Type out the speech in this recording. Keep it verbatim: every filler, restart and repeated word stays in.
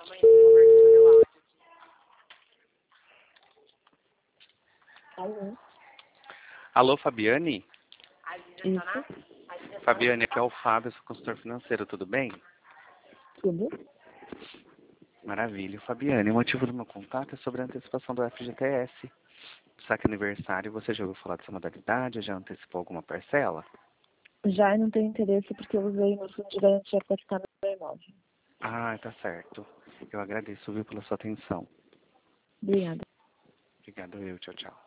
Alô? Alô, Fabiane? Isso? Fabiane, aqui é o Fábio, sou consultor financeiro, tudo bem? Tudo? Maravilha. Fabiane, o motivo do meu contato é sobre a antecipação do F G T S. Saque aniversário, você já ouviu falar dessa modalidade? Já antecipou alguma parcela? Já não tenho interesse porque eu usei meu fundo de garantia para ficar no meu imóvel. Ah, tá certo. Eu agradeço, viu, pela sua atenção. Obrigada. Obrigado, eu. Tchau, tchau.